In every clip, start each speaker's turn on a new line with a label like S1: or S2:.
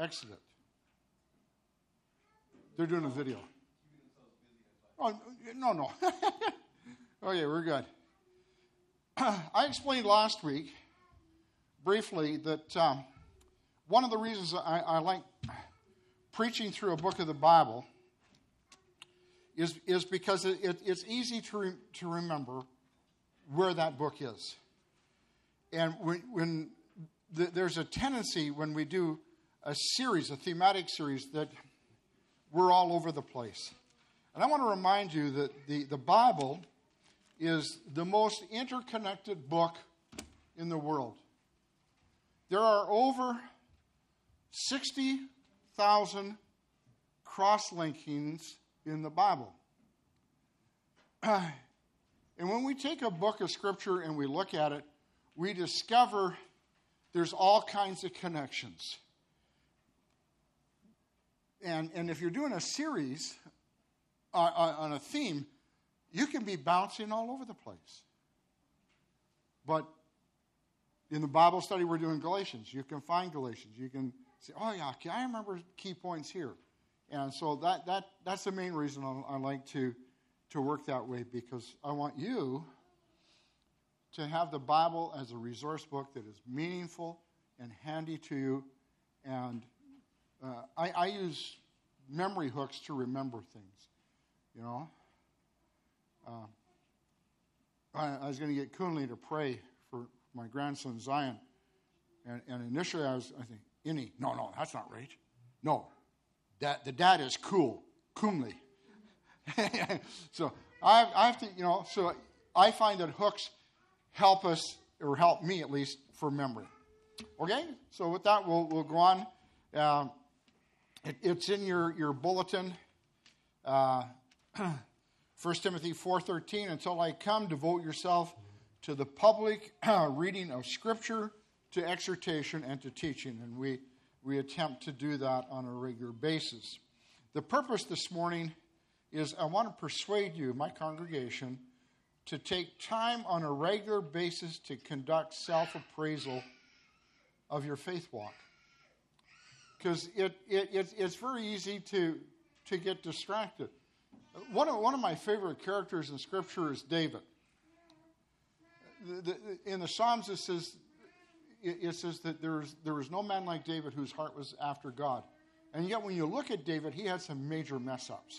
S1: Exit it. They're doing a video. Oh, no. Okay, we're good. I explained last week, briefly, that one of the reasons I like preaching through a book of the Bible is because it's easy to remember where that book is. And when there's a tendency when we do a thematic series, that we're all over the place. And I want to remind you that the Bible is the most interconnected book in the world. There are over 60,000 cross-linkings in the Bible. And when we take a book of Scripture and we look at it, we discover there's all kinds of connections. And if you're doing a series on a theme, you can be bouncing all over the place. But in the Bible study we're doing Galatians, you can find Galatians. You can say, oh yeah, I remember key points here. And so that's the main reason I like to work that way, because I want you to have the Bible as a resource book that is meaningful and handy to you. And I use memory hooks to remember things, you know. I was going to get Kunle to pray for my grandson Zion. And initially I think, Inni. No, that's not right. No, the dad is cool, Kunle. So I have to, so I find that hooks help us, or help me at least, for memory. Okay, so with that, we'll go on. It's in your bulletin. 1 Timothy 4:13, until I come, devote yourself to the public reading of Scripture, to exhortation, and to teaching. And we attempt to do that on a regular basis. The purpose this morning is I want to persuade you, my congregation, to take time on a regular basis to conduct self-appraisal of your faith walk. Because it's very easy to get distracted. One of my favorite characters in Scripture is David. In the Psalms it says that there was no man like David whose heart was after God. And yet when you look at David, he had some major mess-ups.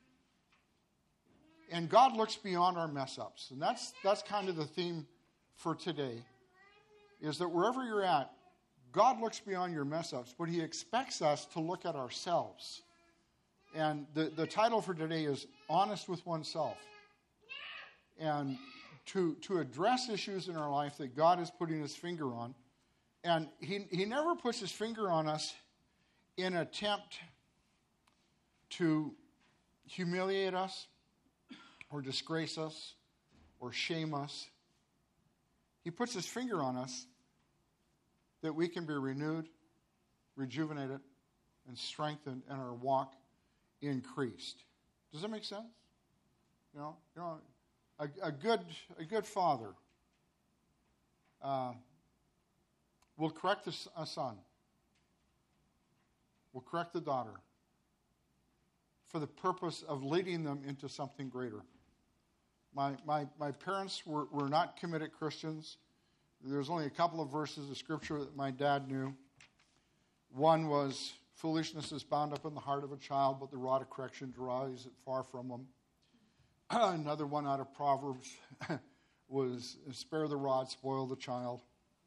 S1: And God looks beyond our mess-ups. And that's kind of the theme for today, is that wherever you're at, God looks beyond your mess-ups, but he expects us to look at ourselves. And the title for today is Honest with Oneself. And to address issues in our life that God is putting his finger on. And he never puts his finger on us in an attempt to humiliate us, or disgrace us, or shame us. He puts his finger on us that we can be renewed, rejuvenated, and strengthened, and our walk increased. Does that make sense? A good father will correct a son, will correct the daughter, for the purpose of leading them into something greater. My parents were not committed Christians. There's only a couple of verses of Scripture that my dad knew. One was, foolishness is bound up in the heart of a child, but the rod of correction drives it far from him. Another one out of Proverbs was, spare the rod, spoil the child.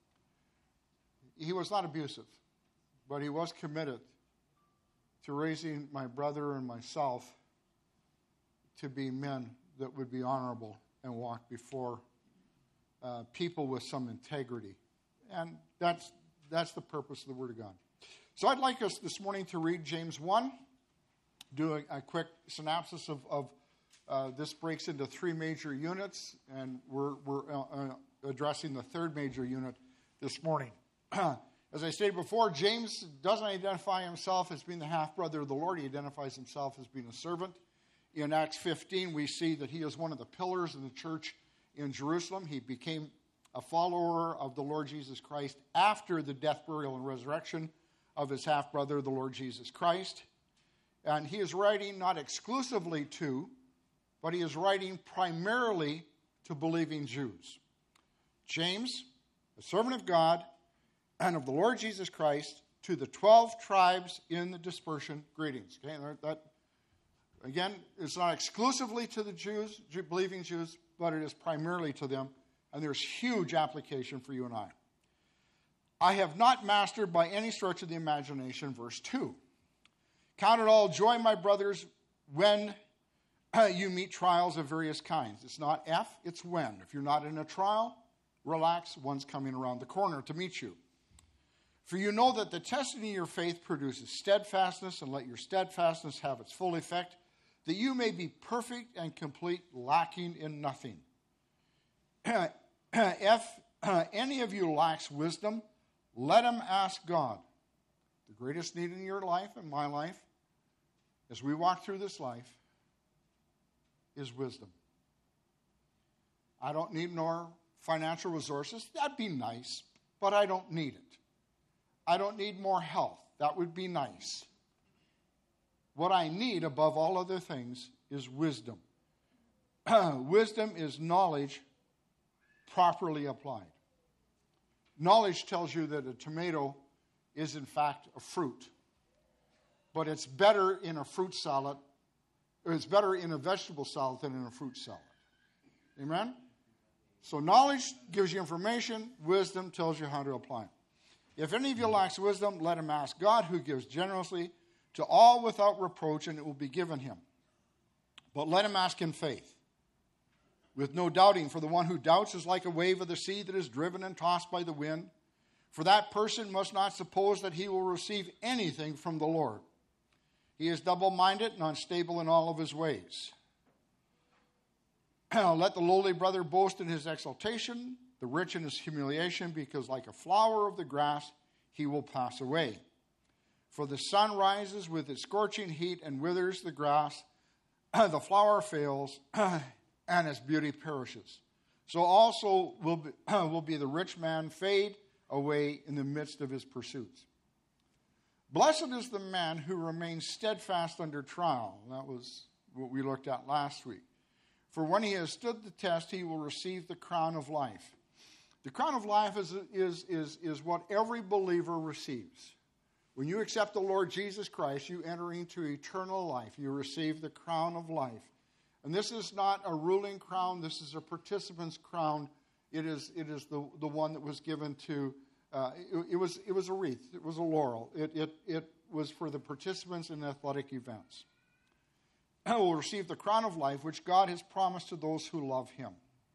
S1: He was not abusive, but he was committed to raising my brother and myself to be men that would be honorable and walk before people with some integrity. And that's the purpose of the Word of God. So I'd like us this morning to read James 1, do a quick synopsis of this breaks into three major units, and we're addressing the third major unit this morning. As I stated before, James doesn't identify himself as being the half-brother of the Lord. He identifies himself as being a servant. In Acts 15, we see that he is one of the pillars in the church in Jerusalem. He became a follower of the Lord Jesus Christ after the death, burial, and resurrection of his half-brother, the Lord Jesus Christ. And he is writing not exclusively to, but he is writing primarily to believing Jews. James, a servant of God and of the Lord Jesus Christ, to the 12 tribes in the dispersion, greetings. Okay, that, again, it's not exclusively to the Jews, believing Jews, but it is primarily to them. And there's huge application for you and I. I have not mastered by any stretch of the imagination, verse 2. Count it all joy, my brothers, when you meet trials of various kinds. It's not if, it's when. If you're not in a trial, relax, one's coming around the corner to meet you. For you know that the testing of your faith produces steadfastness, and let your steadfastness have its full effect, that you may be perfect and complete, lacking in nothing. If any of you lacks wisdom, let him ask God. The greatest need in your life and my life, as we walk through this life, is wisdom. I don't need more financial resources. That'd be nice, but I don't need it. I don't need more health. That would be nice. What I need above all other things is wisdom. Wisdom is knowledge properly applied. Knowledge tells you that a tomato is in fact a fruit, but it's better in a fruit salad, or it's better in a vegetable salad than in a fruit salad. Amen? So knowledge gives you information, wisdom tells you how to apply it. If any of you lacks wisdom, let him ask God, who gives generously to all without reproach, and it will be given him. But let him ask in faith, with no doubting, for the one who doubts is like a wave of the sea that is driven and tossed by the wind. For that person must not suppose that he will receive anything from the Lord. He is double-minded and unstable in all of his ways. Let the lowly brother boast in his exaltation, the rich in his humiliation, because like a flower of the grass, he will pass away. For the sun rises with its scorching heat and withers the grass, the flower fails, and its beauty perishes. So also will be the rich man fade away in the midst of his pursuits. Blessed is the man who remains steadfast under trial. That was what we looked at last week. For when he has stood the test, he will receive the crown of life. The crown of life is what every believer receives. When you accept the Lord Jesus Christ, you enter into eternal life. You receive the crown of life. And this is not a ruling crown. This is a participant's crown. It is the one that was given to, it was a wreath. It was a laurel. It was for the participants in athletic events. And will receive the crown of life, which God has promised to those who love him.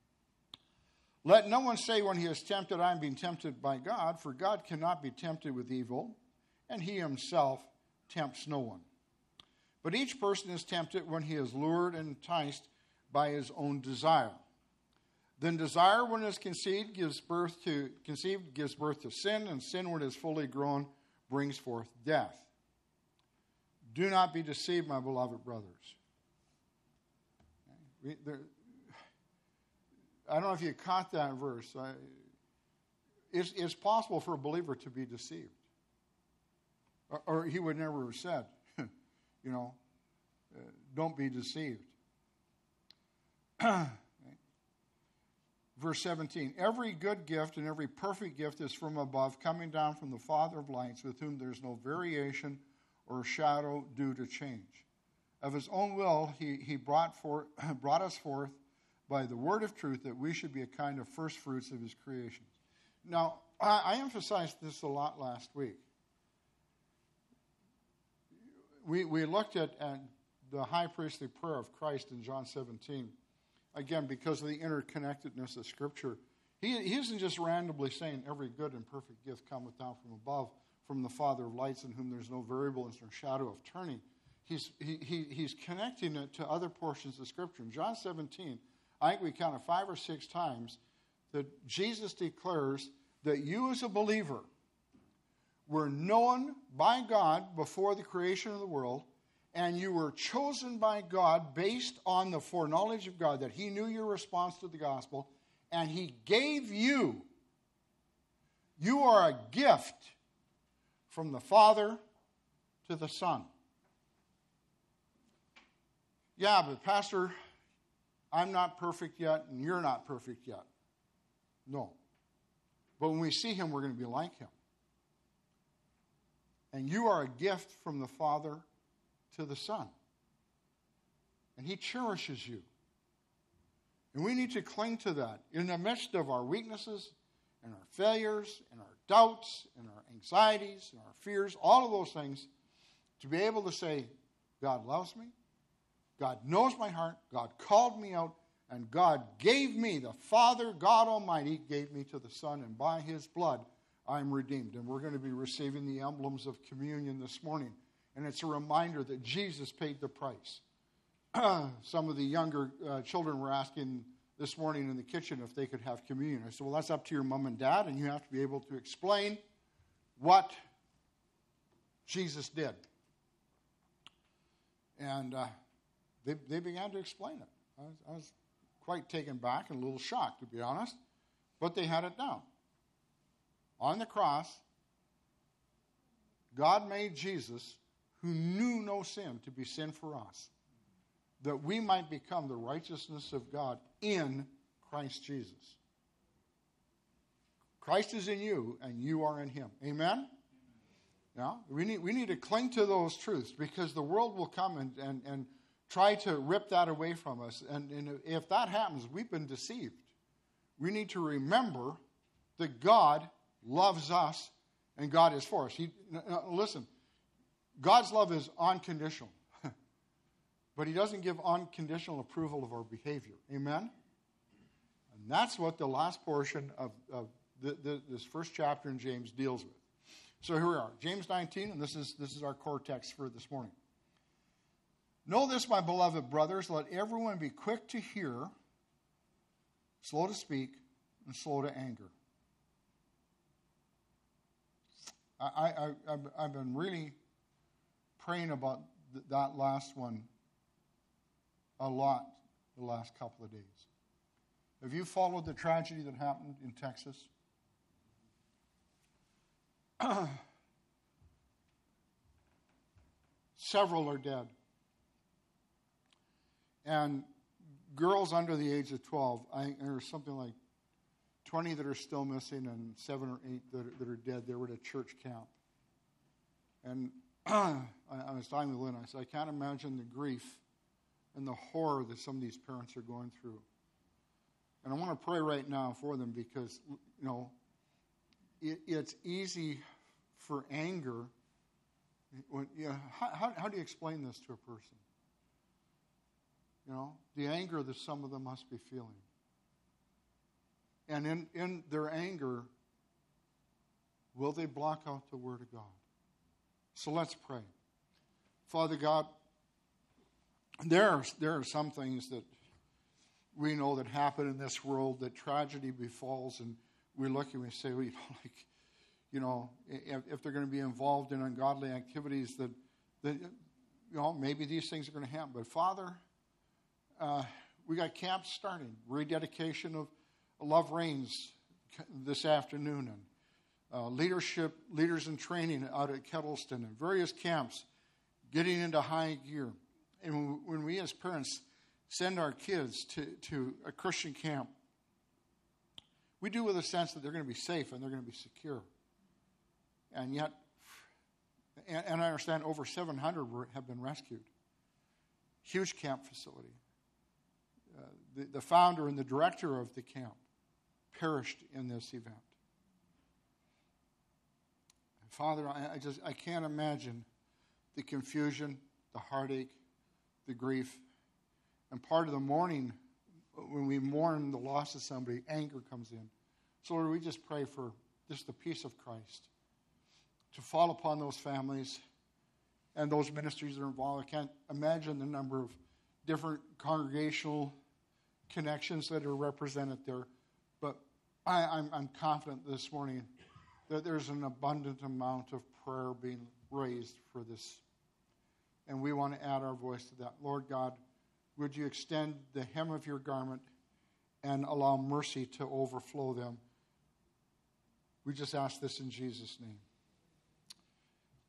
S1: Let no one say when he is tempted, I am being tempted by God, for God cannot be tempted with evil, and he himself tempts no one. But each person is tempted when he is lured and enticed by his own desire. Then desire, when it is conceived, gives birth to sin, and sin, when it is fully grown, brings forth death. Do not be deceived, my beloved brothers. I don't know if you caught that verse. It's possible for a believer to be deceived. Or he would never have said, don't be deceived. Verse 17, every good gift and every perfect gift is from above, coming down from the Father of lights, with whom there is no variation or shadow due to change. Of his own will, he brought us forth by the word of truth, that we should be a kind of first fruits of his creations. Now, I emphasized this a lot last week. We looked at the high priestly prayer of Christ in John 17. Again, because of the interconnectedness of Scripture. He isn't just randomly saying every good and perfect gift cometh down from above, from the Father of lights, in whom there's no variableness or shadow of turning. He's connecting it to other portions of Scripture. In John 17, I think we counted 5 or 6 times that Jesus declares that you as a believer were known by God before the creation of the world, and you were chosen by God based on the foreknowledge of God, that he knew your response to the gospel, and he gave you. You are a gift from the Father to the Son. Yeah, but Pastor, I'm not perfect yet, and you're not perfect yet. No. But when we see him, we're going to be like him. And you are a gift from the Father to the Son. And he cherishes you. And we need to cling to that in the midst of our weaknesses and our failures and our doubts and our anxieties and our fears, all of those things, to be able to say, God loves me, God knows my heart, God called me out, and God gave me, the Father, God Almighty, gave me to the Son, and by his blood I'm redeemed. And we're going to be receiving the emblems of communion this morning. And it's a reminder that Jesus paid the price. Some of the younger children were asking this morning in the kitchen if they could have communion. I said, well, that's up to your mom and dad, and you have to be able to explain what Jesus did. And they began to explain it. I was quite taken back and a little shocked, to be honest. But they had it down. On the cross, God made Jesus, who knew no sin, to be sin for us, that we might become the righteousness of God in Christ Jesus. Christ is in you, and you are in him. Amen? Now, we need to cling to those truths, because the world will come and try to rip that away from us. And if that happens, we've been deceived. We need to remember that God loves us and God is for us. Listen, God's love is unconditional. But he doesn't give unconditional approval of our behavior. Amen? And that's what the last portion of this first chapter in James deals with. So here we are, James 19, and this is our core text for this morning. Know this, my beloved brothers, let everyone be quick to hear, slow to speak, and slow to anger. I've been really praying about that last one a lot the last couple of days. Have you followed the tragedy that happened in Texas? Several are dead. And girls under the age of 12, there's something like 20 that are still missing and 7 or 8 that are dead. They were at a church camp. And I was talking with Lynn. I said, I can't imagine the grief and the horror that some of these parents are going through. And I want to pray right now for them, because, it's easy for anger. How do you explain this to a person? The anger that some of them must be feeling. And in their anger, will they block out the Word of God? So let's pray. Father God, there are some things that we know that happen in this world, that tragedy befalls, and we look and we say, if they're going to be involved in ungodly activities, that maybe these things are going to happen. But Father, we got camps starting, rededication of Love Reigns this afternoon, and leaders in training out at Kettleston, and various camps getting into high gear. And when we as parents send our kids to a Christian camp, we do with a sense that they're going to be safe and they're going to be secure. And yet, and I understand over 700 have been rescued. Huge camp facility. The founder and the director of the camp perished in this event. Father, I can't imagine the confusion, the heartache, the grief. And part of the mourning, when we mourn the loss of somebody, anger comes in. So Lord, we just pray for just the peace of Christ to fall upon those families and those ministries that are involved. I can't imagine the number of different congregational connections that are represented there. But I'm confident this morning that there's an abundant amount of prayer being raised for this. And we want to add our voice to that. Lord God, would you extend the hem of your garment and allow mercy to overflow them? We just ask this in Jesus' name.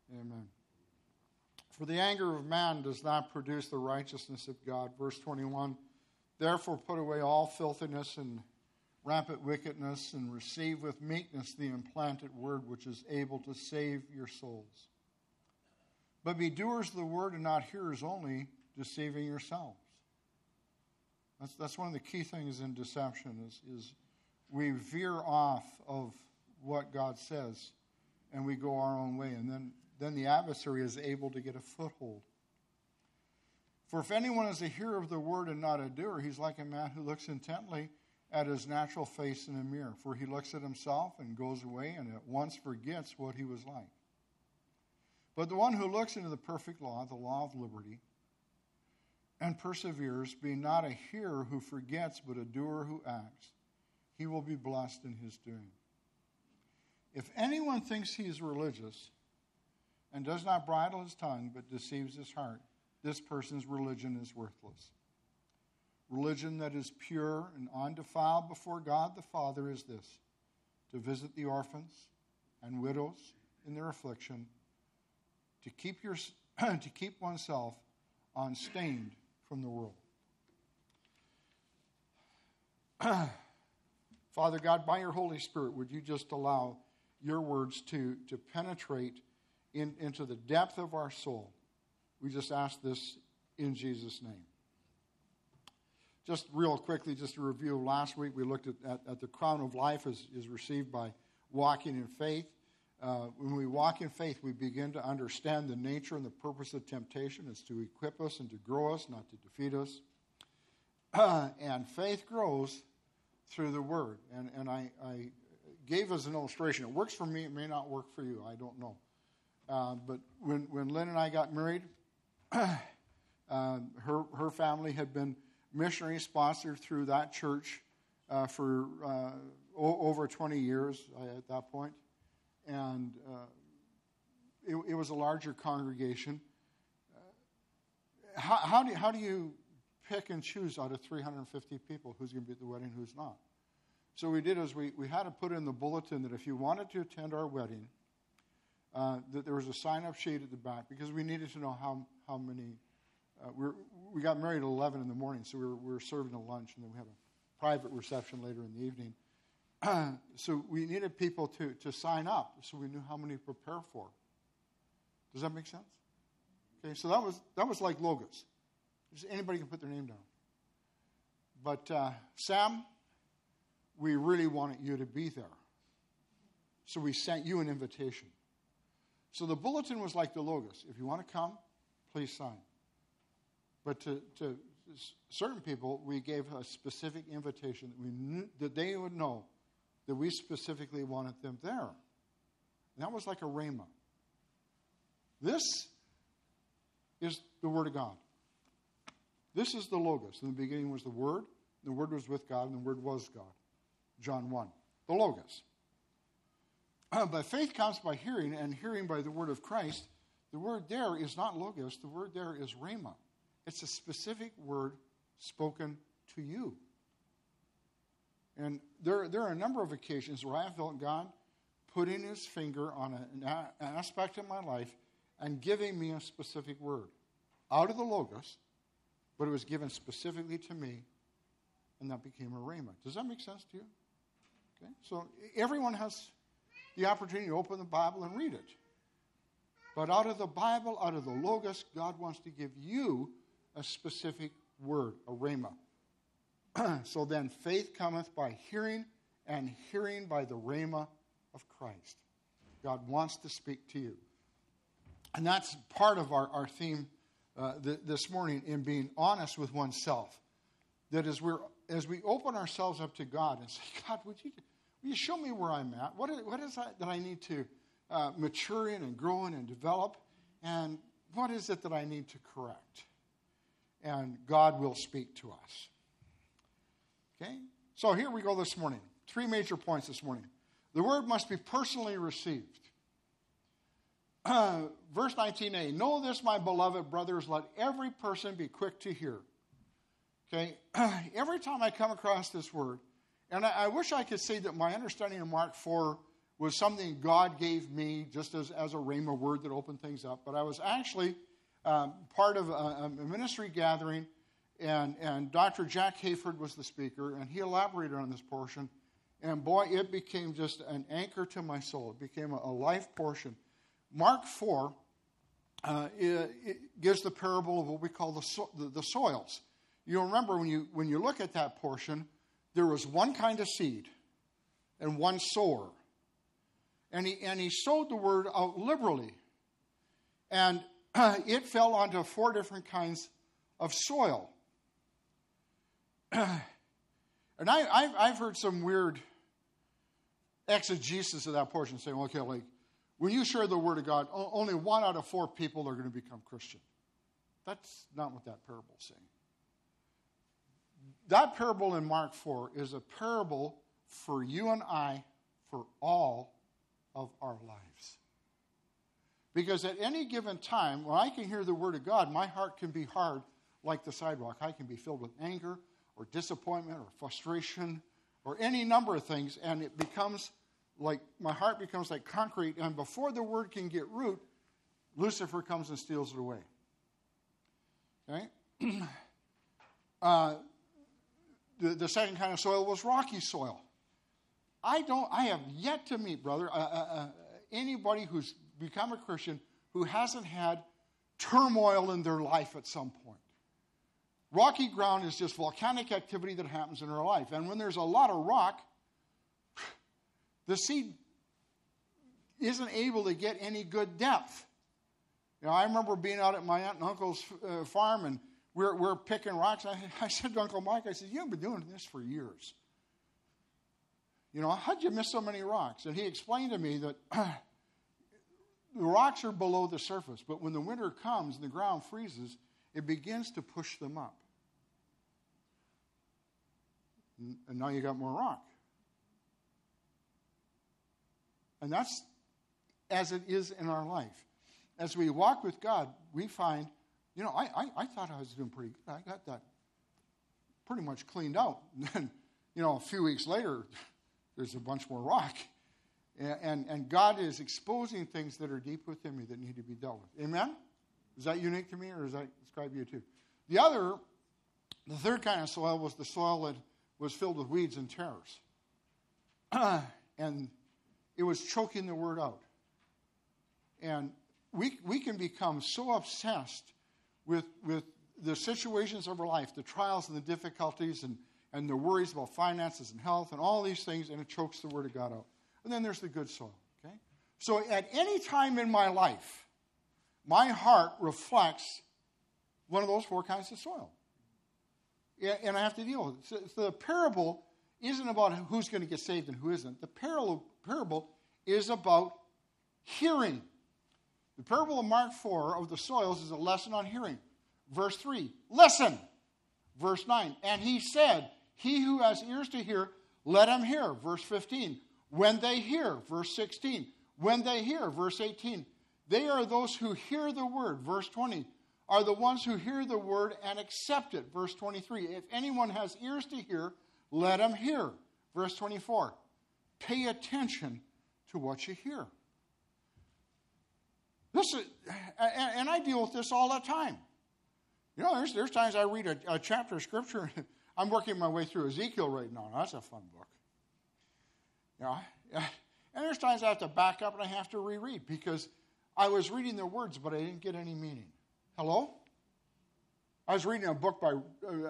S1: Amen. For the anger of man does not produce the righteousness of God. Verse 21, therefore put away all filthiness and rampant wickedness, and receive with meekness the implanted word, which is able to save your souls. But be doers of the word and not hearers only, deceiving yourselves. That's one of the key things in deception is we veer off of what God says and we go our own way, and then the adversary is able to get a foothold. For if anyone is a hearer of the word and not a doer, he's like a man who looks intently at his natural face in a mirror. For he looks at himself and goes away and at once forgets what he was like. But the one who looks into the perfect law, the law of liberty, and perseveres, being not a hearer who forgets, but a doer who acts, he will be blessed in his doing. If anyone thinks he is religious and does not bridle his tongue, but deceives his heart, this person's religion is worthless. Religion that is pure and undefiled before God the Father is this: to visit the orphans and widows in their affliction, to keep oneself unstained from the world. Father God, by your Holy Spirit, would you just allow your words to penetrate into the depth of our soul? We just ask this in Jesus' name. Just real quickly, just a review. Last week we looked at the crown of life is received by walking in faith. When we walk in faith, we begin to understand the nature and the purpose of temptation. It's to equip us and to grow us, not to defeat us. And faith grows through the Word. And I gave us an illustration. It works for me. It may not work for you. I don't know. But when Lynn and I got married, her family had been missionary sponsored through that church for over 20 years at that point. And it was a larger congregation. How do you pick and choose out of 350 people who's going to be at the wedding, who's not? So we did is we had to put in the bulletin that if you wanted to attend our wedding, that there was a sign-up sheet at the back, because we needed to know how many. We got married at 11 in the morning, so we were serving a lunch, and then we had a private reception later in the evening. So we needed people to sign up, so we knew how many to prepare for. Does that make sense? Okay, so that was like Logos. Just anybody can put their name down. But Sam, we really wanted you to be there, so we sent you an invitation. So the bulletin was like the Logos. If you want to come, please sign. But to certain people, we gave a specific invitation that we knew, that they would know that we specifically wanted them there. And that was like a rhema. This is the Word of God. This is the Logos. In the beginning was the Word. The Word was with God, and the Word was God. John 1. The Logos. But faith comes by hearing, and hearing by the word of Christ. The word there is not Logos. The word there is rhema. It's a specific word spoken to you. And there are a number of occasions where I have felt God putting his finger on an aspect of my life and giving me a specific word out of the Logos, but it was given specifically to me, and that became a rhema. Does that make sense to you? Okay, so everyone has the opportunity to open the Bible and read it. But out of the Bible, out of the Logos, God wants to give you a specific word, a rhema. So then faith cometh by hearing, and hearing by the rhema of Christ. God wants to speak to you. And that's part of our theme this morning, in being honest with oneself. That as we open ourselves up to God and say, God, will you show me where I'm at? What is that I need to mature in and grow in and develop? And what is it that I need to correct? And God will speak to us. Okay? So here we go this morning. 3 major points this morning. The word must be personally received. Verse 19a, know this, my beloved brothers, let every person be quick to hear. Okay? Every time I come across this word, and I wish I could say that my understanding of Mark 4 was something God gave me just as a rhema word that opened things up. But I was actually part of a ministry gathering, and Dr. Jack Hayford was the speaker, and he elaborated on this portion. And boy, it became just an anchor to my soul. It became a life portion. Mark 4 it gives the parable of what we call the soils. You'll remember when you look at that portion, there was one kind of seed and one sower. And he sowed the word out liberally. And it fell onto 4 different kinds of soil. And I've heard some weird exegesis of that portion saying, okay, like, when you share the word of God, only 1 out of 4 people are going to become Christian. That's not what that parable is saying. That parable in Mark 4 is a parable for you and I for all of our lives. Because at any given time, when I can hear the word of God, my heart can be hard like the sidewalk. I can be filled with anger or disappointment or frustration or any number of things, and it becomes like, my heart becomes like concrete, and before the word can get root, Lucifer comes and steals it away. Okay? The second kind of soil was rocky soil. I have yet to meet, brother, anybody who's become a Christian who hasn't had turmoil in their life at some point. Rocky ground is just volcanic activity that happens in our life. And when there's a lot of rock, the seed isn't able to get any good depth. You know, I remember being out at my aunt and uncle's farm, and we're picking rocks. I said to Uncle Mike, I said, you've been doing this for years. You know, how'd you miss so many rocks? And he explained to me that the rocks are below the surface, but when the winter comes and the ground freezes, it begins to push them up. And now you got more rock. And that's as it is in our life. As we walk with God, we find, you know, I thought I was doing pretty good. I got that pretty much cleaned out. And then, you know, a few weeks later, there's a bunch more rock. And God is exposing things that are deep within me that need to be dealt with. Amen? Is that unique to me, or does that describe you too? The third kind of soil was the soil that was filled with weeds and tares. And it was choking the word out. And we can become so obsessed with the situations of our life, the trials and the difficulties and the worries about finances and health and all these things, and it chokes the word of God out. And then there's the good soil. Okay? So at any time in my life, my heart reflects one of those 4 kinds of soil. And I have to deal with it. So the parable isn't about who's going to get saved and who isn't. The parable is about hearing. The parable of Mark 4 of the soils is a lesson on hearing. Verse 3, listen. Verse 9, and he said, he who has ears to hear, let him hear. Verse 15, when they hear. Verse 16, when they hear. Verse 18, they are those who hear the word. Verse 20, are the ones who hear the word and accept it. Verse 23, if anyone has ears to hear, let him hear. Verse 24, pay attention to what you hear. And I deal with this all the time. You know, there's times I read a chapter of Scripture. I'm working my way through Ezekiel right now. That's a fun book. Yeah, and there's times I have to back up and I have to reread because I was reading the words, but I didn't get any meaning. Hello? I was reading a book by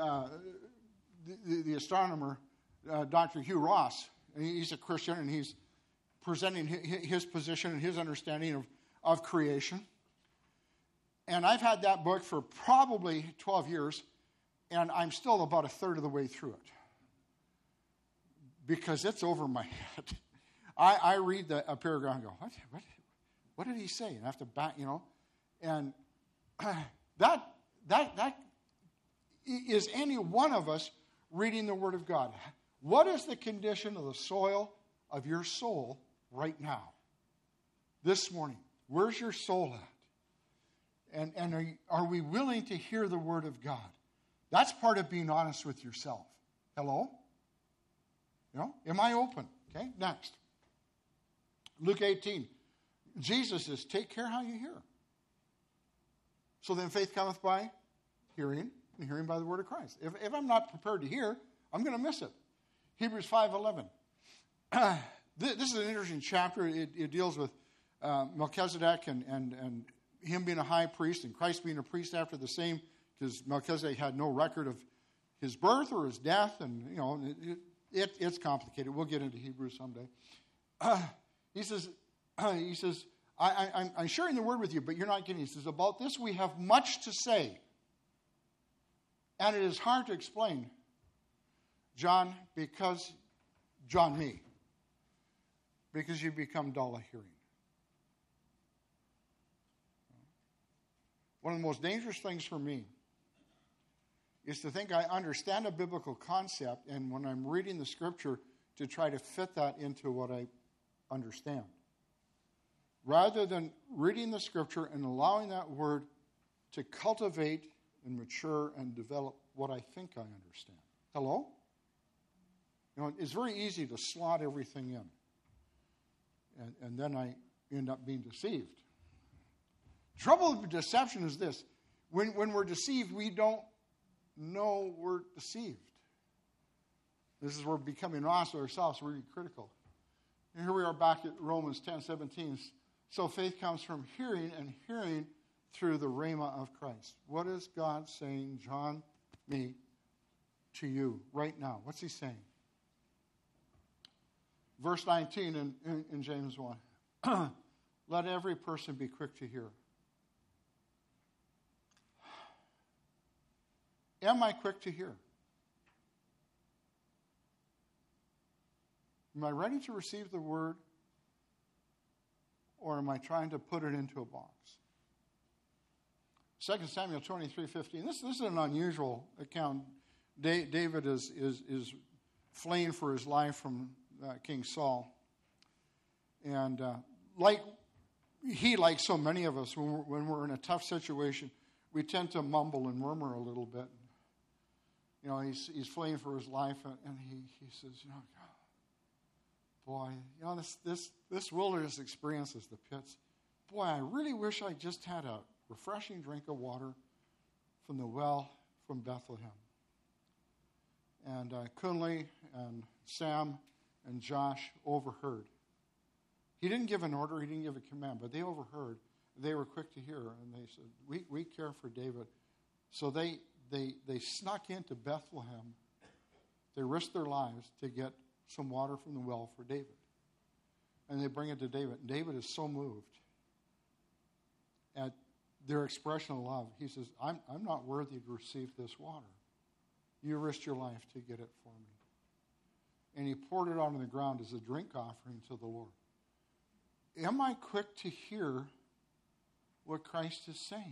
S1: the astronomer, Dr. Hugh Ross. And he's a Christian, and he's presenting his position and his understanding of creation. And I've had that book for probably 12 years, and I'm still about a third of the way through it. Because it's over my head. I read a paragraph and go, what did he say? And I have to back, you know. And that is any one of us reading the Word of God. What is the condition of the soil of your soul right now? This morning. Where's your soul at? And are we willing to hear the Word of God? That's part of being honest with yourself. Hello? You know, am I open? Okay, next. Luke 18, Jesus says, take care how you hear. So then faith cometh by hearing, and hearing by the word of Christ. If I'm not prepared to hear, I'm going to miss it. Hebrews 5:11. This is an interesting chapter. It deals with Melchizedek and him being a high priest and Christ being a priest after the same, because Melchizedek had no record of his birth or his death, and it's complicated. We'll get into Hebrews someday. He says, I'm sharing the word with you, but you're not getting it. He says, about this we have much to say, and it is hard to explain, John, because you become dull of hearing. One of the most dangerous things for me is to think I understand a biblical concept, and when I'm reading the scripture, to try to fit that into what I understand. Rather than reading the scripture and allowing that word to cultivate and mature and develop what I think I understand. Hello? It's very easy to slot everything in. And then I end up being deceived. Trouble with deception is this. When we're deceived, we don't know we're deceived. This is where becoming honest with ourselves is really critical. And here we are back at Romans 10:17. So faith comes from hearing, and hearing through the rhema of Christ. What is God saying, John, me, to you right now? What's he saying? Verse 19 in James 1. Let every person be quick to hear. Am I quick to hear? Am I ready to receive the word? Or am I trying to put it into a box? 2 Samuel 23:15. This is an unusual account. David is fleeing for his life from King Saul. And like so many of us, when we're in a tough situation, we tend to mumble and murmur a little bit. He's fleeing for his life, and he says, boy, this wilderness experience is the pits. Boy, I really wish I just had a refreshing drink of water from the well from Bethlehem. And Kunle and Sam and Josh overheard. He didn't give an order, he didn't give a command, but they overheard. They were quick to hear, and they said, we care for David. So they snuck into Bethlehem. They risked their lives to get some water from the well for David. And they bring it to David. And David is so moved at their expression of love. He says, I'm not worthy to receive this water. You risked your life to get it for me. And he poured it on the ground as a drink offering to the Lord. Am I quick to hear what Christ is saying?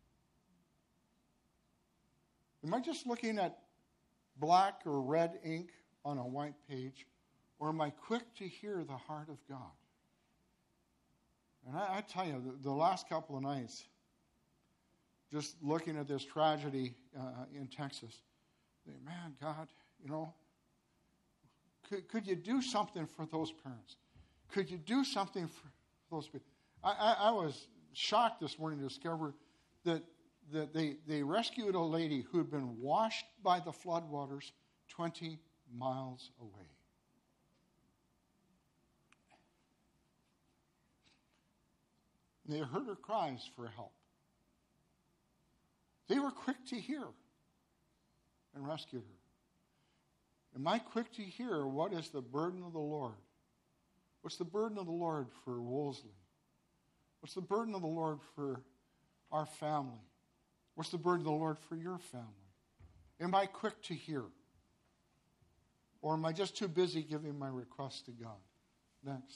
S1: Am I just looking at black or red ink on a white page, or am I quick to hear the heart of God? And I tell you, the last couple of nights, just looking at this tragedy in Texas, man, God, could you do something for those parents? Could you do something for those people? I was shocked this morning to discover that they rescued a lady who had been washed by the floodwaters 20 miles away. They heard her cries for help. They were quick to hear and rescued her. Am I quick to hear what is the burden of the Lord? What's the burden of the Lord for Wolseley? What's the burden of the Lord for our family? What's the burden of the Lord for your family? Am I quick to hear? Or am I just too busy giving my request to God? Next.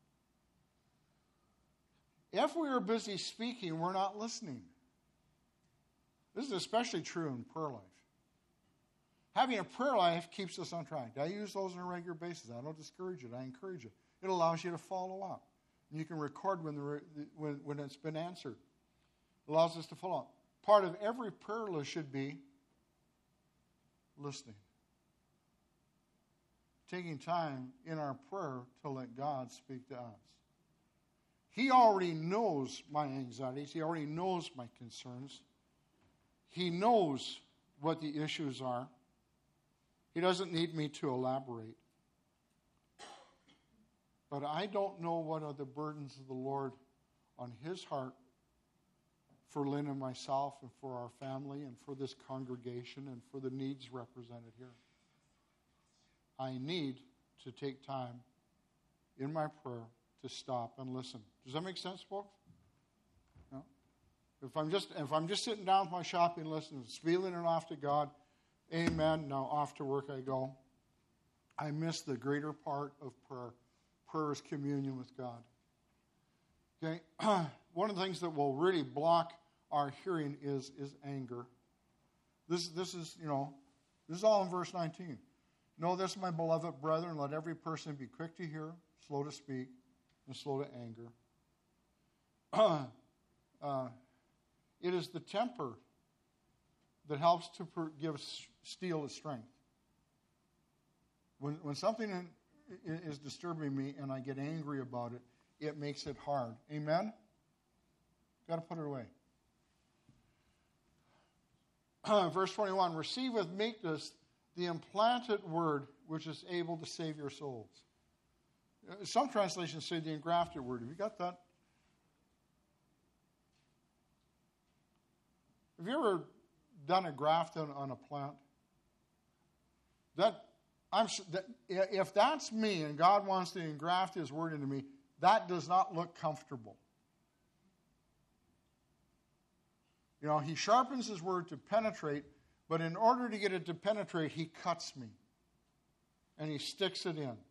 S1: If we are busy speaking, we're not listening. This is especially true in prayer life. Having a prayer life keeps us on track. I use those on a regular basis. I don't discourage it. I encourage it. It allows you to follow up. And you can record when it's been answered. It allows us to follow up. Part of every prayer list should be listening. Taking time in our prayer to let God speak to us. He already knows my anxieties. He already knows my concerns. He knows what the issues are. He doesn't need me to elaborate. But I don't know what are the burdens of the Lord on his heart for Lynn and myself and for our family and for this congregation and for the needs represented here. I need to take time in my prayer to stop and listen. Does that make sense, folks? No? If I'm just sitting down with my shopping list and spieling it off to God, amen, now off to work I go. I miss the greater part of prayer. Prayer is communion with God. Okay? One of the things that will really block our hearing is anger. This is all in verse 19. Know this, my beloved brethren, let every person be quick to hear, slow to speak, and slow to anger. It is the temper that helps to give steel its strength. When something is disturbing me and I get angry about it, it makes it hard. Amen? Got to put it away. Verse 21, receive with meekness the implanted word which is able to save your souls. Some translations say the engrafted word. Have you got that? Have you ever done a graft on a plant? If that's me and God wants to engraft his word into me, that does not look comfortable. He sharpens his word to penetrate, but in order to get it to penetrate, he cuts me. And he sticks it in.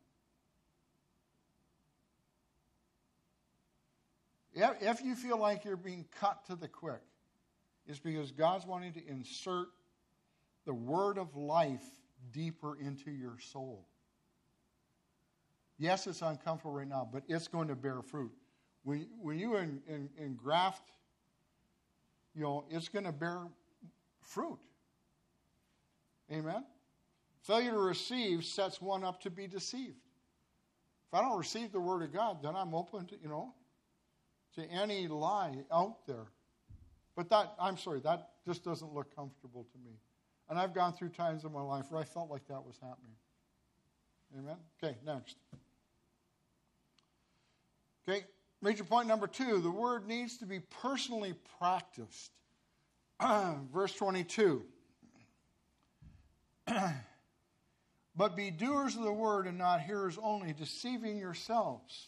S1: If you feel like you're being cut to the quick, it's because God's wanting to insert the word of life deeper into your soul. Yes, it's uncomfortable right now, but it's going to bear fruit. When you engraft, it's going to bear fruit. Amen? Failure to receive sets one up to be deceived. If I don't receive the word of God, then I'm open to any lie out there. But that just doesn't look comfortable to me. And I've gone through times in my life where I felt like that was happening. Amen? Okay, next. Okay, major point number 2, the word needs to be personally practiced. Verse 22. But be doers of the word and not hearers only, deceiving yourselves.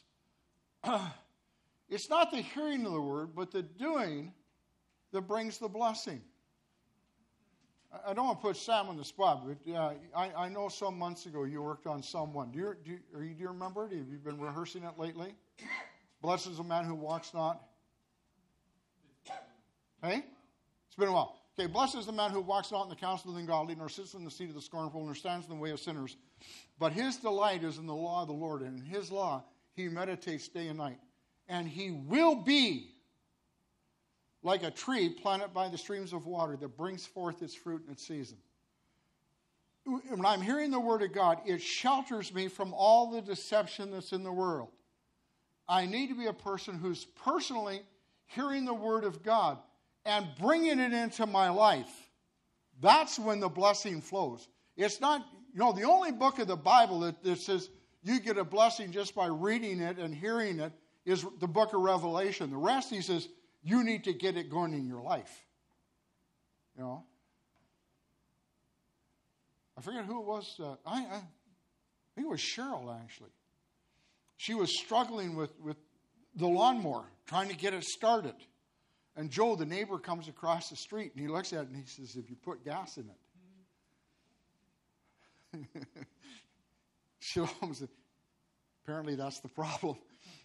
S1: It's not the hearing of the word, but the doing that brings the blessing. I don't want to put Sam on the spot, but I know some months ago you worked on Psalm 1. Do you remember it? Have you been rehearsing it lately? Blessed is the man who walks not. Hey? It's been a while. Okay, blessed is the man who walks not in the counsel of the ungodly, nor sits in the seat of the scornful, nor stands in the way of sinners. But his delight is in the law of the Lord, and in his law he meditates day and night. And he will be like a tree planted by the streams of water that brings forth its fruit in its season. When I'm hearing the word of God, it shelters me from all the deception that's in the world. I need to be a person who's personally hearing the word of God and bringing it into my life. That's when the blessing flows. It's not, the only book of the Bible that says you get a blessing just by reading it and hearing it is the book of Revelation. The rest, he says, you need to get it going in your life. I forget who it was. I think it was Cheryl, actually. She was struggling with the lawnmower, trying to get it started. And Joe, the neighbor, comes across the street, and he looks at it, and he says, if you put gas in it. Shalom said, apparently that's the problem.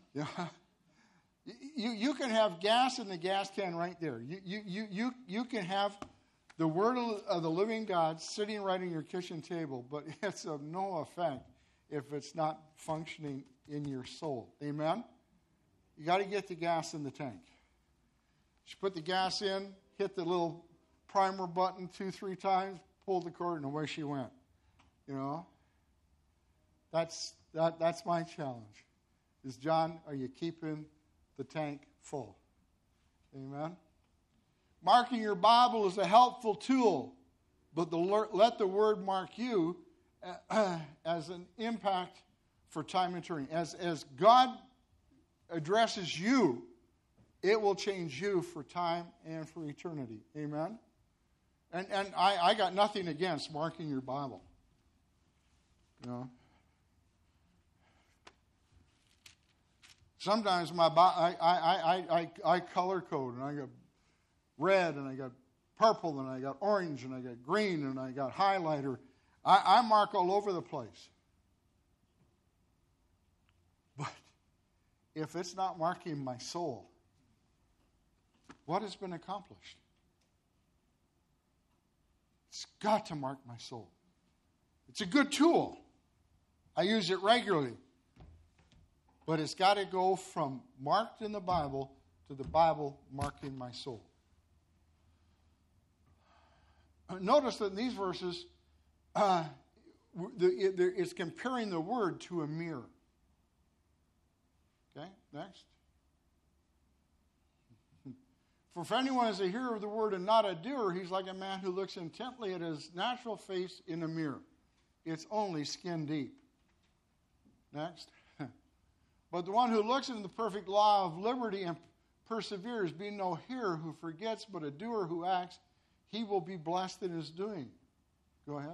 S1: You can have gas in the gas can right there. You can have the word of the living God sitting right on your kitchen table, but it's of no effect if it's not functioning in your soul. Amen? You got to get the gas in the tank. She put the gas in, hit the little primer button 2-3 times, pulled the cord, and away she went. That's my challenge. Is, John, are you keeping the tank full. Amen? Marking your Bible is a helpful tool, but let the Word mark you as an impact for time and eternity. As God addresses you, it will change you for time and for eternity. Amen? And I got nothing against marking your Bible. You know? Sometimes I color code, and I got red, and I got purple, and I got orange, and I got green, and I got highlighter. I mark all over the place. But if it's not marking my soul, what has been accomplished? It's got to mark my soul. It's a good tool. I use it regularly. But it's got to go from marked in the Bible to the Bible marking my soul. Notice that in these verses, it's comparing the Word to a mirror. Okay, next. For if anyone is a hearer of the Word and not a doer, he's like a man who looks intently at his natural face in a mirror. It's only skin deep. Next. But the one who looks into the perfect law of liberty and perseveres, being no hearer who forgets, but a doer who acts, he will be blessed in his doing. Go ahead.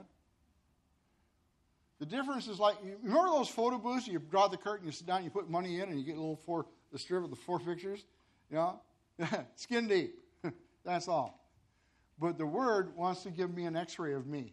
S1: The difference is like, remember those photo booths? You draw the curtain, you sit down, you put money in, and you get a little the strip of the 4 pictures. You know? Skin deep. That's all. But the Word wants to give me an x-ray of me.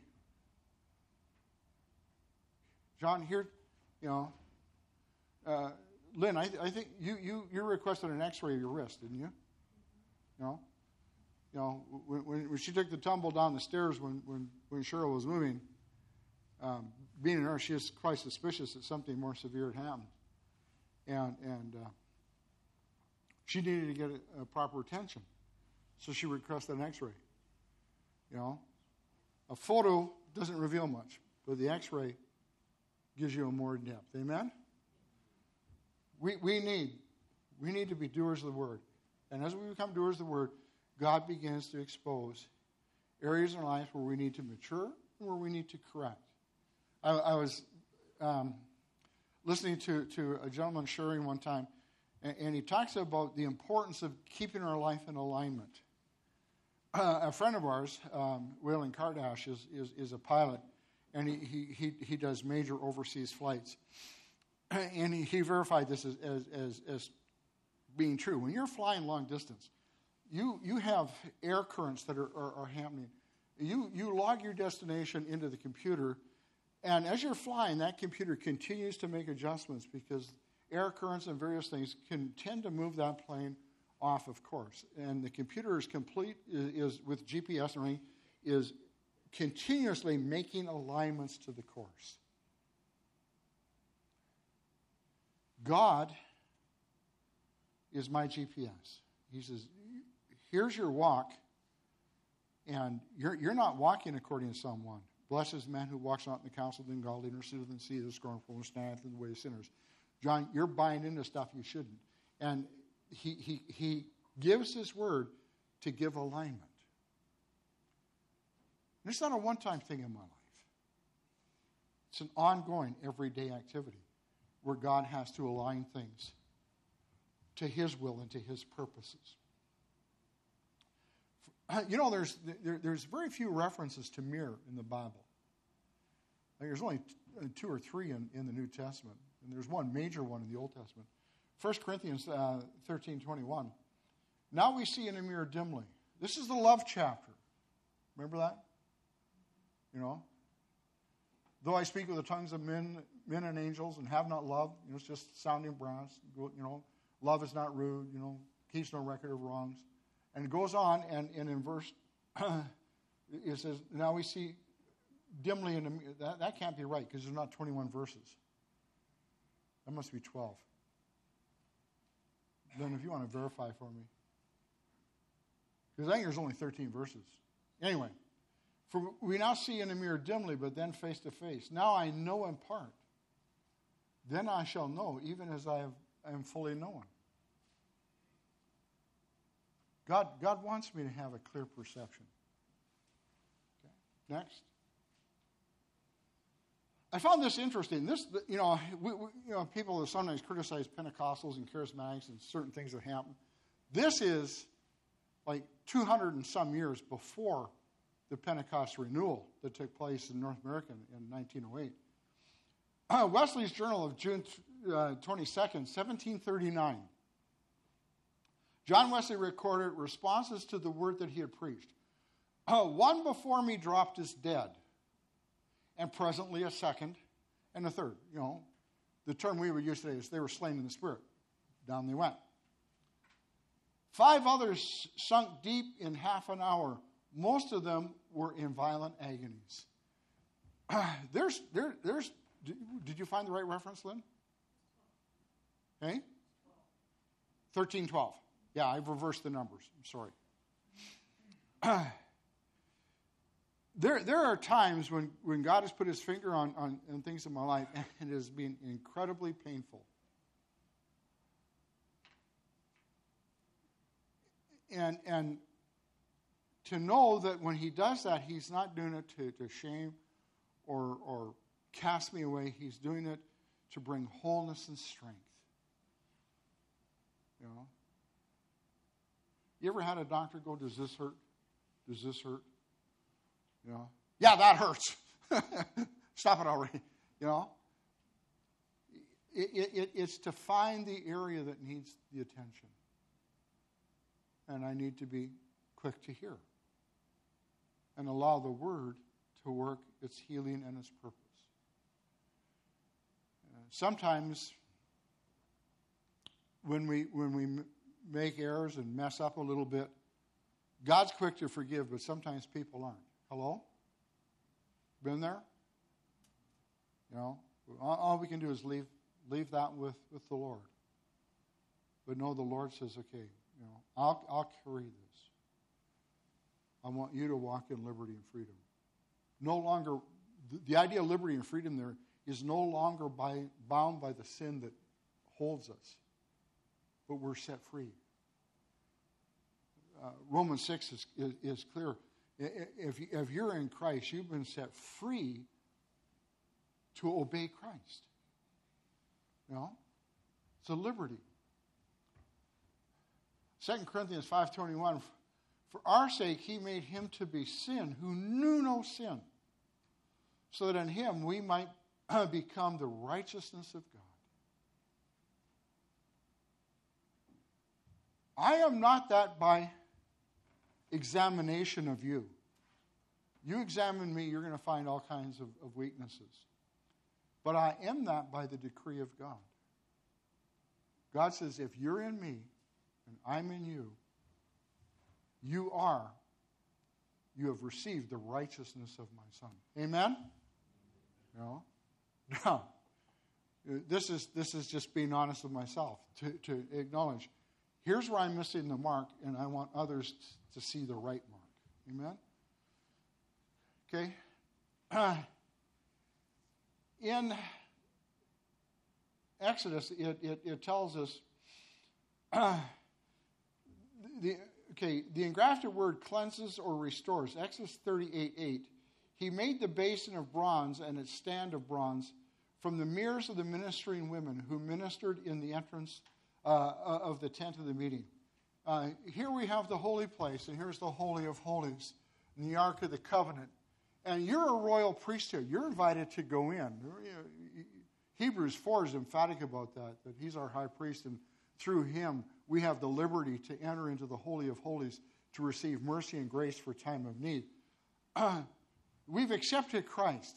S1: John, here, you know, Lynn, I think you requested an x-ray of your wrist, didn't you? You know, when she took the tumble down the stairs when Cheryl was moving, being a nurse, she was quite suspicious that something more severe had happened. And she needed to get a proper attention. So she requested an x-ray. You know, a photo doesn't reveal much, but the x-ray gives you a more depth. Amen? We need to be doers of the Word. And as we become doers of the Word, God begins to expose areas in our life where we need to mature and where we need to correct. I was listening to a gentleman sharing one time, and he talks about the importance of keeping our life in alignment. A friend of ours, Waylon Kardash, is a pilot, and he does major overseas flights. And he verified this as being true. When you're flying long distance, you have air currents that are happening. You log your destination into the computer, and as you're flying, that computer continues to make adjustments because air currents and various things can tend to move that plane off of course. And the computer is with GPS and everything, is continuously making alignments to the course. God is my GPS. He says, here's your walk, and you're not walking according to Psalm 1. Blessed is the man who walks not in the counsel of the ungodly, nor sitteth in the seat of the scornful, nor standeth in the way of sinners. John, you're buying into stuff you shouldn't. And he gives his word to give alignment. And it's not a one-time thing in my life. It's an ongoing, everyday activity where God has to align things to his will and to his purposes. You know, there's very few references to mirror in the Bible. There's only 2 or 3 in the New Testament, and there's one major one in the Old Testament. 1 Corinthians 13:21. Now we see in a mirror dimly. This is the love chapter. Remember that? You know? Though I speak with the tongues of men and angels and have not love, you know, it's just sounding brass. You know, love is not rude, you know, keeps no record of wrongs. And it goes on, and in verse, it says, now we see dimly in the mirror. That can't be right, because there's not 21 verses. That must be 12. Then if you want to verify for me. Because I think there's only 13 verses. Anyway, for we now see in a mirror dimly, but then face to face. Now I know in part. Then I shall know, even as I am fully known. God wants me to have a clear perception. Okay. Next. I found this interesting. This, people sometimes criticize Pentecostals and charismatics and certain things that happen. This is like 200 and some years before the Pentecost renewal that took place in North America in 1908. Wesley's Journal of June 22nd, 1739. John Wesley recorded responses to the word that he had preached. One before me dropped as dead, and presently a second and a third. The term we would use today is they were slain in the spirit. Down they went. 5 others sunk deep in half an hour. Most of them were in violent agonies. Did you find the right reference, Lynn? Okay? 13:12. Yeah, I've reversed the numbers. I'm sorry. There are times when God has put his finger on things in my life, and it has been incredibly painful. And to know that when he does that, he's not doing it to shame or cast me away. He's doing it to bring wholeness and strength. You ever had a doctor go, "Does this hurt? Does this hurt?" Yeah, that hurts. Stop it already. It's to find the area that needs the attention. And I need to be quick to hear and allow the word to work its healing and its purpose. Sometimes when we make errors and mess up a little bit, God's quick to forgive, but sometimes people aren't. Hello? Been there? All we can do is leave that with the Lord. But no, the Lord says, okay, I'll carry this. I want you to walk in liberty and freedom. No longer, the idea of liberty and freedom there is no longer bound by the sin that holds us, but we're set free. Romans 6 is clear. If you're in Christ, you've been set free to obey Christ. It's a liberty. 2 Corinthians 5:21, for our sake he made him to be sin who knew no sin, so that in him we might become the righteousness of God. I am not that by examination of you. You examine me, you're going to find all kinds of weaknesses. But I am that by the decree of God. God says, if you're in me and I'm in you, you have received the righteousness of my Son. Amen? Now, this is just being honest with myself, to acknowledge, here's where I'm missing the mark, and I want others to see the right mark. Amen? Okay? In Exodus, it tells us, the engrafted word cleanses or restores. Exodus 38:8. He made the basin of bronze and its stand of bronze from the mirrors of the ministering women who ministered in the entrance of the tent of the meeting. Here we have the holy place, and here's the Holy of Holies, and the Ark of the Covenant. And you're a royal priesthood. You're invited to go in. Hebrews 4 is emphatic about that he's our high priest, and through him we have the liberty to enter into the Holy of Holies to receive mercy and grace for time of need. We've accepted Christ.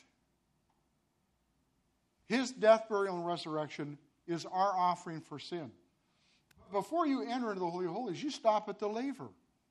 S1: His death, burial, and resurrection is our offering for sin. Before you enter into the Holy of Holies, you stop at the laver.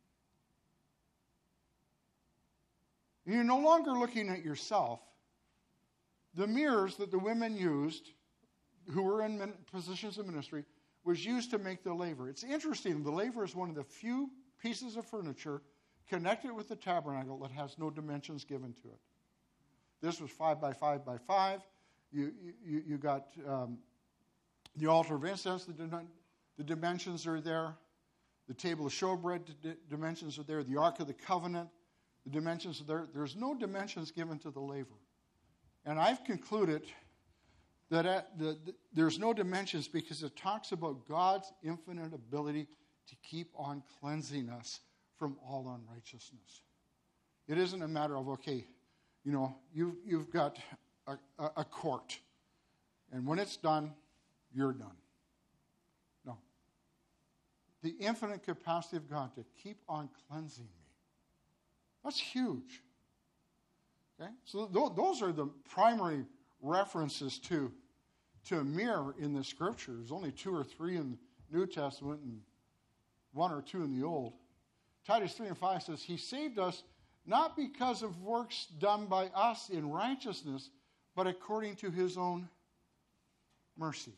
S1: You're no longer looking at yourself. The mirrors that the women used, who were in positions of ministry, was used to make the laver. It's interesting, the laver is one of the few pieces of furniture connected with the tabernacle that has no dimensions given to it. This was 5 by 5 by 5. You got the altar of incense, the dimensions are there. The table of showbread dimensions are there. The Ark of the Covenant, the dimensions are there. There's no dimensions given to the laver. And I've concluded that there's no dimensions because it talks about God's infinite ability to keep on cleansing us from all unrighteousness. It isn't a matter of, okay, you've got a court, and when it's done, you're done. No. The infinite capacity of God to keep on cleansing me. That's huge. Okay? So those are the primary references to a mirror in the Scripture. There's only 2 or 3 in the New Testament and 1 or 2 in the Old. Titus 3:5 says, He saved us not because of works done by us in righteousness, but according to His own mercy.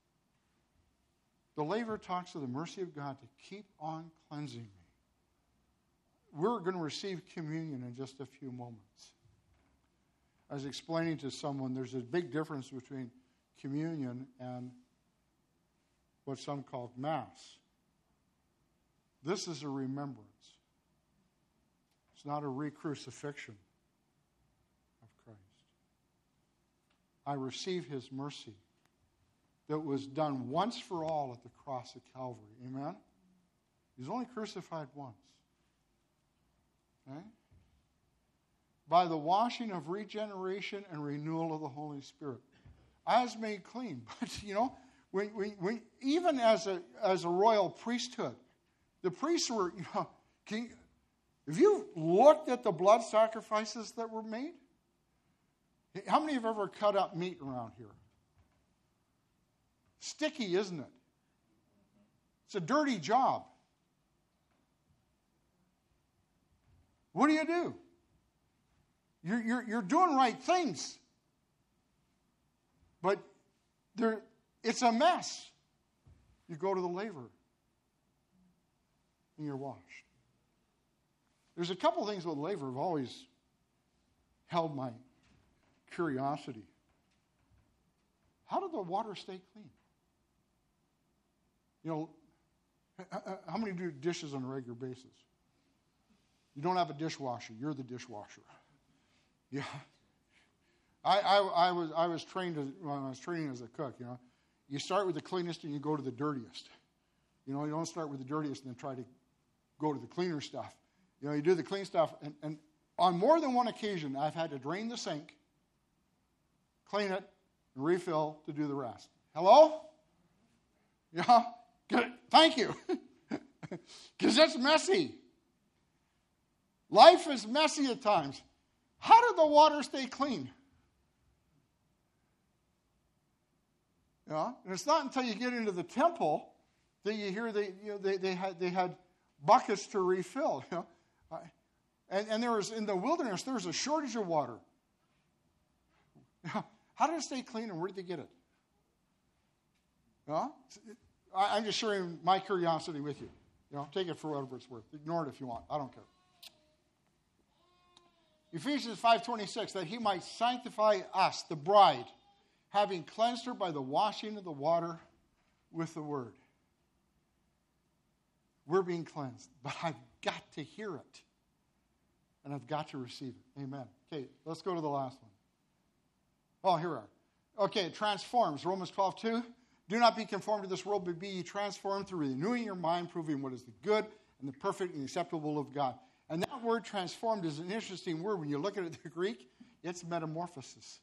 S1: The laver talks of the mercy of God to keep on cleansing me. We're going to receive communion in just a few moments. I was explaining to someone there's a big difference between communion and what some call Mass. This is a remembrance. It's not a re-crucifixion of Christ. I receive His mercy that was done once for all at the cross of Calvary. Amen? He was only crucified once. Okay? By the washing of regeneration and renewal of the Holy Spirit. I was made clean. But, when even as a royal priesthood, the priests were, have you looked at the blood sacrifices that were made? How many have ever cut up meat around here? Sticky, isn't it? It's a dirty job. What do? You're doing right things. But it's a mess. You go to the laver and you're washed. There's a couple things with laver have always held my curiosity. How did the water stay clean? How many do dishes on a regular basis? You don't have a dishwasher. You're the dishwasher. Yeah. I was trained when I was training as a cook. You start with the cleanest and you go to the dirtiest. You don't start with the dirtiest and then try to go to the cleaner stuff. You do the clean stuff, and on more than one occasion, I've had to drain the sink, clean it, and refill to do the rest. Hello? Yeah? Good. Thank you. Because it's messy. Life is messy at times. How did the water stay clean? And it's not until you get into the temple that you hear they had buckets to refill. And there was in the wilderness there was a shortage of water. How did it stay clean, and where did they get it? I'm just sharing my curiosity with you. Take it for whatever it's worth. Ignore it if you want. I don't care. Ephesians 5:26, that He might sanctify us, the bride, having cleansed her by the washing of the water with the word. We're being cleansed, but I've got to hear it. And I've got to receive it. Amen. Okay, let's go to the last one. Oh, here we are. Okay, it transforms. Romans 12:2. Do not be conformed to this world, but be ye transformed through renewing your mind, proving what is the good and the perfect and acceptable of God. And that word transformed is an interesting word. When you look at it in the Greek, it's metamorphosis.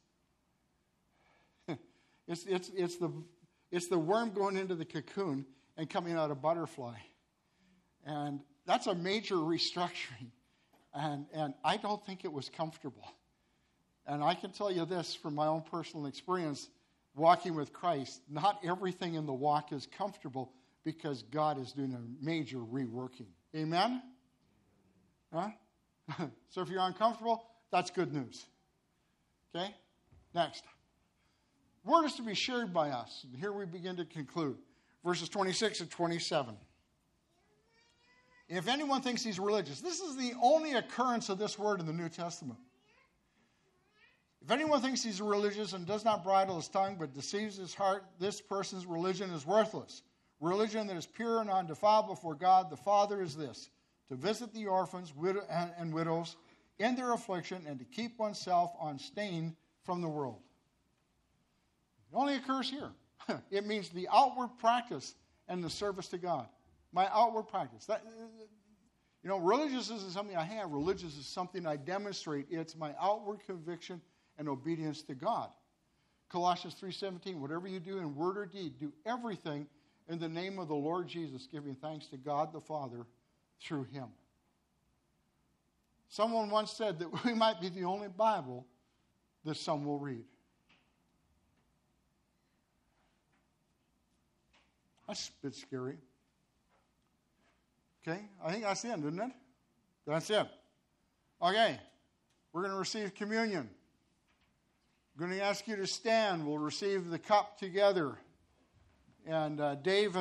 S1: It's the worm going into the cocoon and coming out a butterfly. And that's a major restructuring. And I don't think it was comfortable. And I can tell you this from my own personal experience, walking with Christ, not everything in the walk is comfortable because God is doing a major reworking. Amen? Huh? So if you're uncomfortable, that's good news. Okay? Next. Word is to be shared by us. And here we begin to conclude. Verses 26 and 27. If anyone thinks he's religious, this is the only occurrence of this word in the New Testament. If anyone thinks he's religious and does not bridle his tongue but deceives his heart, this person's religion is worthless. Religion that is pure and undefiled before God the Father is this: to visit the orphans and widows in their affliction and to keep oneself unstained from the world. It only occurs here. It means the outward practice and the service to God. My outward practice. Religious isn't something I have. Religious is something I demonstrate. It's my outward conviction and obedience to God. Colossians 3:17, whatever you do in word or deed, do everything in the name of the Lord Jesus, giving thanks to God the Father through him. Someone once said that we might be the only Bible that some will read. That's a bit scary. Okay, I think that's the end, isn't it? That's it. Okay, we're going to receive communion. I'm going to ask you to stand. We'll receive the cup together. And Dave